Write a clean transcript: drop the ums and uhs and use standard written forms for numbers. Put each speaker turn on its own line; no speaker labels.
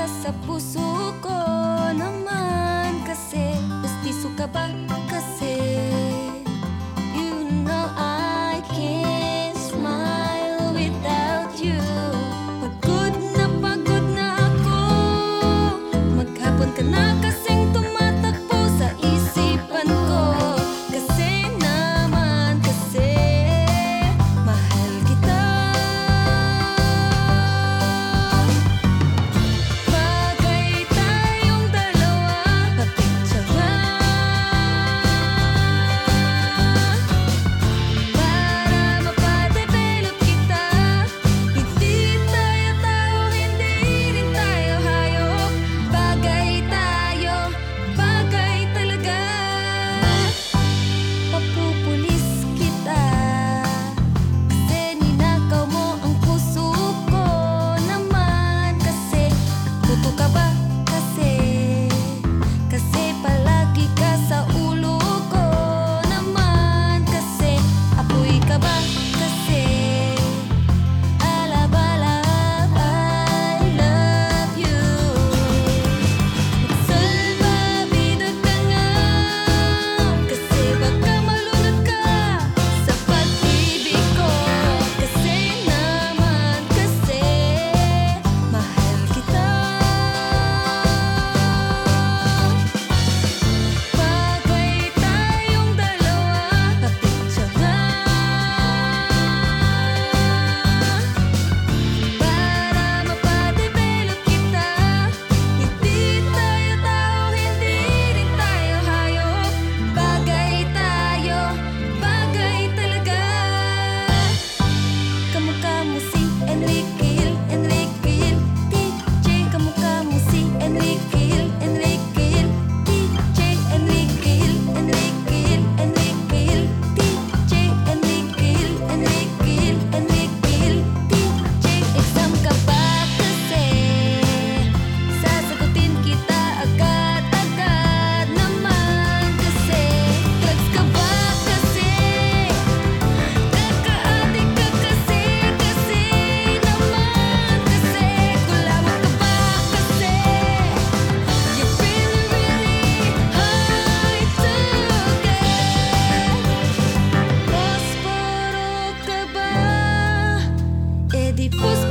ka sa puso ko naman kasi. Gustiso ka ba kasi? You know I can't smile without you. Pagod na ako, maghapon ka na kasing tumatakbo sa isipan ko. Kasi naman kasi mahal kita. Bagay tayong dalawa, papicturean para mapadevelop kita. Hindi tayo tao, hindi rin tayo hayop. Bagay tayo, bagay talaga. Papupulis kita kasi ninakaw mo ang puso ko naman kasi. Puto ka ba kasi? Kasi palagi ka sa ulo ko naman kasi. Apoy ka ba kasi? Alabala, I love you. Magsalbabida ka nga kasi baka malunod ka sa pag-ibig ko. Kasi naman kasi mahal kita. Bagay tayong dalawa, papicturean para mapadevelop kita. Hindi tayo tao, hindi rin tayo hayop. Bagay tayo, bagay talaga. Kamukha mo si Enrique Hill, Enrique Hill, DJ. Kamukha mo si Enrique Hill, Enrique Hill, DJ. Enrique Hill, Enrique Hill, Enrique Hill, DJ. Enrique Hill, Enrique Hill, Enrique Hill, DJ. Exam ka ba kasi? Sasagutin kita agad-agad naman kasi. Drugs ka ba kasi? Nagka-addict ka kasi naman kasi. Kulawat ka ba kasi? You're really, really hard to get. Posporo ka ba? Eh di